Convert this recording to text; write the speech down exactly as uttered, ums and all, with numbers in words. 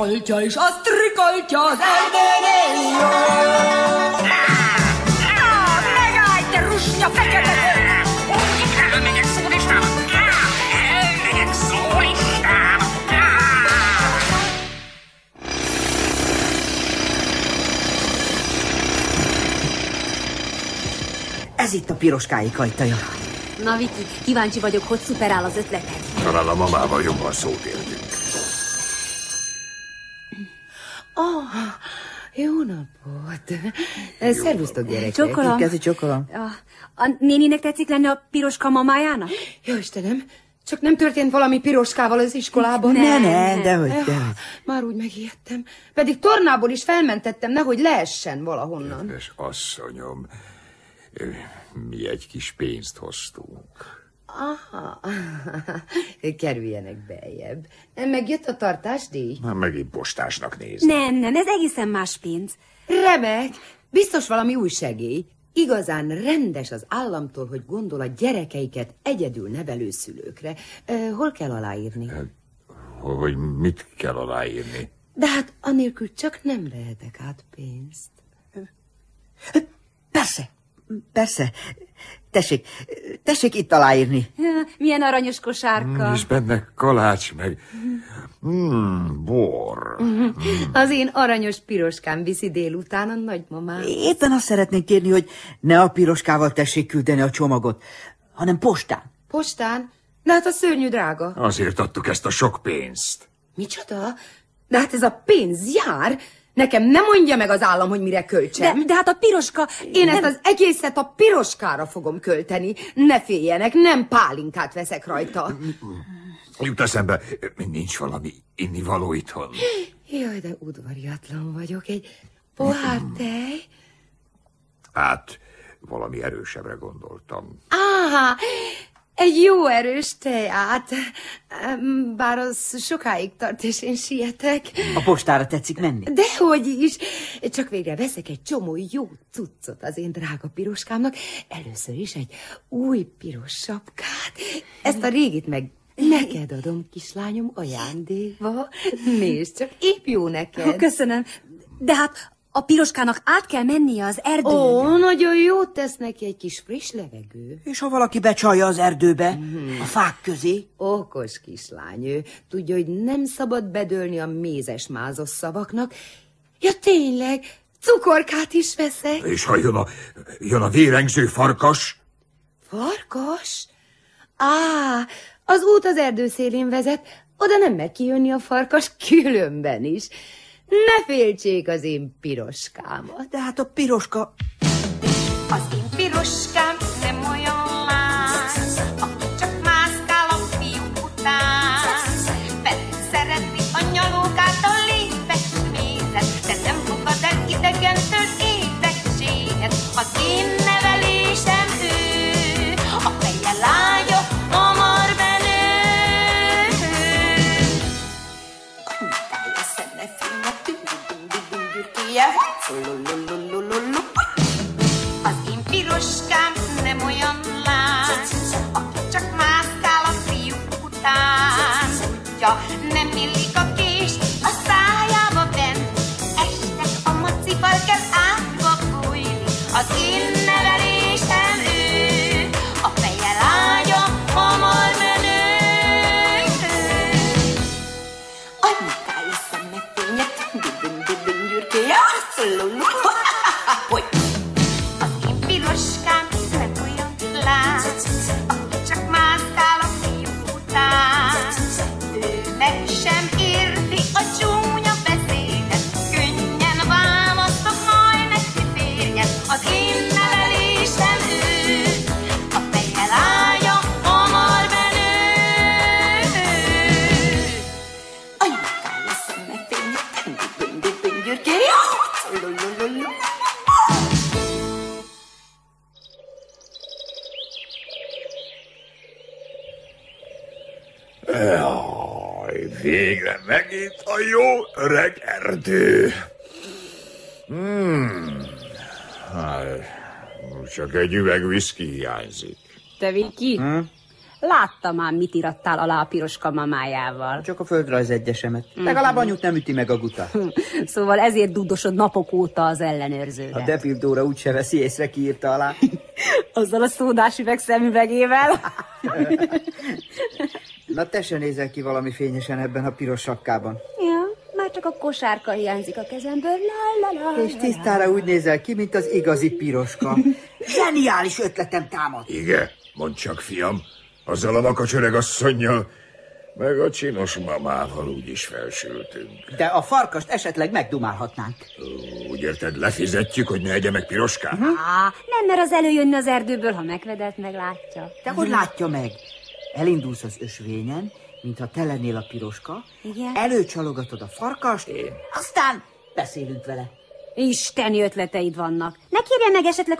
trikoltja, és azt trikoltja az erdőnél. Megállj, te rustya, fekete tök! Elmegyek szólistába! Elmegyek szólistába! Ez itt a piroskáik ajtaja. Na, Viki, kíváncsi vagyok, hogy szuperál az ötleted. Talán a mamával jobban szót értünk. Oh, jó napot! Szervusztok, gyerekek! Csokolom. Kezi csokolom. A, a néninek tetszik lenni a piroska mamájának? Jó Istenem, csak nem történt valami piroskával az iskolában? Ne, ne, dehogy, Eh, dehogy. Már úgy megijedtem. Pedig tornából is felmentettem, nehogy leessen valahonnan. Kedves asszonyom, mi egy kis pénzt hoztunk. Aha, kerüljenek beljebb. Megjött a tartásdíj? Na, megint postásnak nézni. Nem, nem, ez egészen más pénz. Remek, biztos valami új segély. Igazán rendes az államtól, hogy gondol a gyerekeiket egyedül nevelő szülőkre. Ö, hol kell aláírni? Hogy mit kell aláírni? De hát anélkül csak nem vehetek át pénzt. Persze, persze. Tessék, tessék itt aláírni. Milyen aranyos kosárka. Mm, és benne kalács meg... Mm, bor. Mm. Az én aranyos piroskám viszi délután a nagymamám. Éppen azt szeretnénk kérni, hogy ne a piroskával tessék küldeni a csomagot, hanem postán. Postán? De hát a szörnyű drága. Azért adtuk ezt a sok pénzt. Micsoda? De hát ez a pénz jár. Nekem nem mondja meg az állam, hogy mire költsem. De, de hát a piroska... Én nem... ezt az egészet a piroskára fogom költeni. Ne féljenek, nem pálinkát veszek rajta. Jut eszembe, nincs valami innivaló itthon. Jaj, de udvariatlan vagyok. Egy pohár tej? Hát, valami erősebbre gondoltam. Áhá, egy jó erős teját. Bár az sokáig tart, és én sietek. A postára tetszik menni? Dehogy is. Csak végre veszek egy csomó jó cuccot az én drága piroskámnak. Először is egy új piros sapkát. Ezt a régit meg neked adom, kislányom, ajándékba. Nézd csak, épp jó neked. Köszönöm. De hát a piroskának át kell mennie az erdőn. Ó, nagyon jót tesz neki egy kis friss levegő. És ha valaki becsalja az erdőbe, hmm. a fák közé? Okos kislány ő. Tudja, hogy nem szabad bedőlni a mézes mázos szavaknak. Ja, tényleg, cukorkát is veszek. És ha jön a, jön a vérengző farkas? Farkas? Á, az út az erdő szélén vezet, oda nem mer kijönni a farkas különben is. Ne féltsék az én piroskámat. De hát a piroska... Az én piroskám nem olyan lány, aki csak mászkál a fiúk után. Pedig szereti a nyalókát, a lépes mézet, de nem fogad el idegentől édességet. Az én nevelésem ő, a feje lágya, hamar benő. Anyukája szeme fénye, tündü-dündü-dündürkéje, lulululululu. Az én piroskám nem olyan lány, aki csak mászkál a fiúk után. Tudja, nem illik a kés a szájába bent, este a macival kell átba bújni. Az én nevelésem ő, a feje lágya, hamar menő. Anyukája szeme fénye, tündü-dündü-dündürkéje, lulululu. Hogy az én piroskám nem olyan lány, aki csak mászkál a fiúk után. Ő meg sem érti a csúnya beszédet, könnyen választok majd neki férjet. Az én nevelésem ő, a feje lágya, hamar menő. Anyukája szeme fénye, tündü-dündü-dündürkéje, lulululu. Jaj, végre megint a jó öreg erdő. Hmm. Hát, csak egy üveg viszki hiányzik. Te, Viki, hm? Láttam már, mit irattál alá a Piroska mamájával. Csak a földrajz egyesemet. Legalább anyut nem üti meg a guta. Szóval ezért dudosod napok óta az ellenőrződet. A debil Dóra úgyse veszi észre, ki írta alá. Azzal a szódás üveg szemüvegével. Na te se nézel ki valami fényesen ebben a piros sapkában. Ja, már csak a kosárka hiányzik a kezemből. La, la, la, És tisztára úgy nézel ki, mint az igazi piroska. Zseniális ötletem támad. Igen, mondd csak, fiam, azzal a makacs öreg asszonnyal, meg a csinos mamával úgyis felsültünk. De a farkast esetleg megdumálhatnánk. Ó, úgy érted, lefizetjük, hogy ne egye meg piroskát? Uh-huh. Á, nem, mert az előjönne az erdőből, ha megvedett, meglátja. De hogy látja meg? Elindulsz az ösvényen, mintha te lennél a piroska, igen? Előcsalogatod a farkast, Én. aztán beszélünk vele. Isteni ötleteid vannak. Ne kérjen meg esetleg